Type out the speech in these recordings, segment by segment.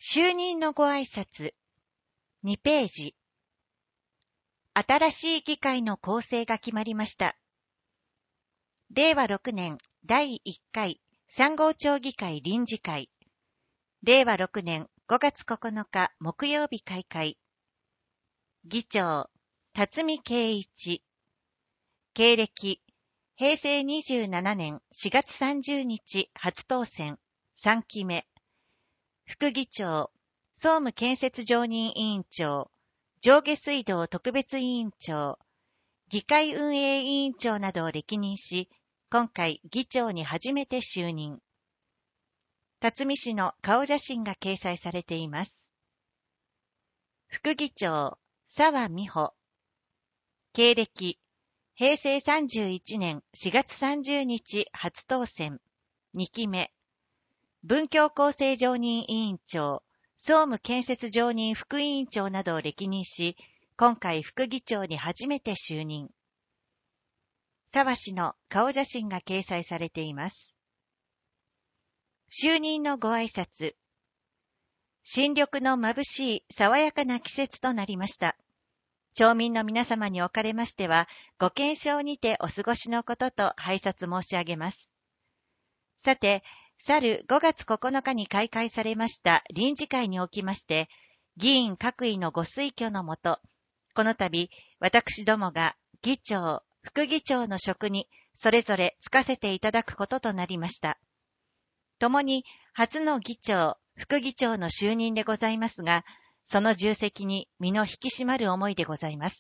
就任のご挨拶2ページ。新しい議会の構成が決まりました。令和6年第1回3号町議会臨時会。令和6年5月9日木曜日開会。議長、辰巳圭一。経歴、平成27年4月30日初当選3期目。副議長、総務建設常任委員長、上下水道特別委員長、議会運営委員長などを歴任し、今回議長に初めて就任。辰巳氏の顔写真が掲載されています。副議長、澤美穂。経歴、平成31年4月30日初当選2期目。文教構成常任委員長、総務建設常任副委員長などを歴任し、今回副議長に初めて就任。澤氏の顔写真が掲載されています。就任のご挨拶。新緑の眩しい爽やかな季節となりました。町民の皆様におかれましては、ご健勝にてお過ごしのことと拝察申し上げます。さて、去る5月9日に開会されました臨時会におきまして、議員各位のご推挙のもと、この度、私どもが議長、副議長の職にそれぞれ就かせていただくこととなりました。共に初の議長、副議長の就任でございますが、その重責に身の引き締まる思いでございます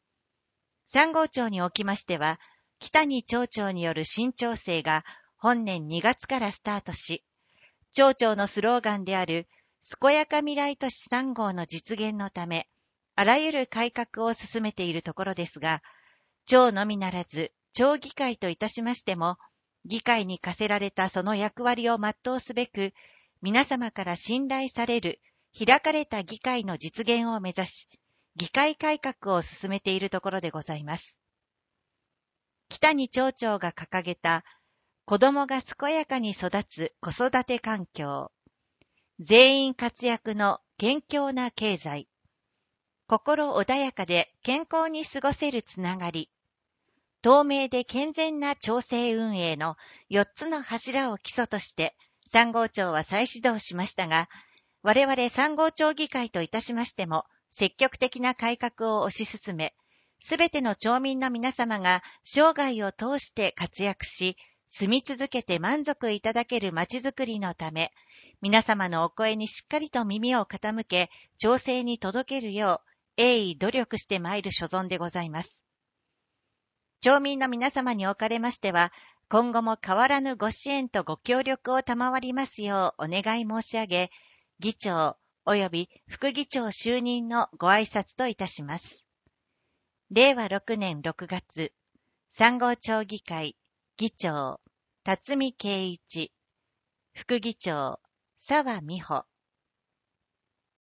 。3号町におきましては、北谷町長による新町政が本年2月からスタートし、町長のスローガンである健やか未来都市3号の実現のため、あらゆる改革を進めているところですが、町のみならず町議会といたしましても、議会に課せられたその役割を全うすべく、皆様から信頼される開かれた議会の実現を目指し、議会改革を進めているところでございます。北谷町長が掲げた子どもが健やかに育つ子育て環境、全員活躍の健康な経済、心穏やかで健康に過ごせるつながり、透明で健全な町政運営の4つの柱を基礎として3号町は再始動しましたが、我々3号町議会といたしましても積極的な改革を推し進め、すべての町民の皆様が生涯を通して活躍し、住み続けて満足いただけるまちづくりのため、皆様のお声にしっかりと耳を傾け、町政に届けるよう、鋭意努力してまいる所存でございます。町民の皆様におかれましては、今後も変わらぬご支援とご協力を賜りますようお願い申し上げ、議長及び副議長就任のご挨拶といたします。令和6年6月、3号町議会、議長、辰巳圭一、副議長、澤美穂。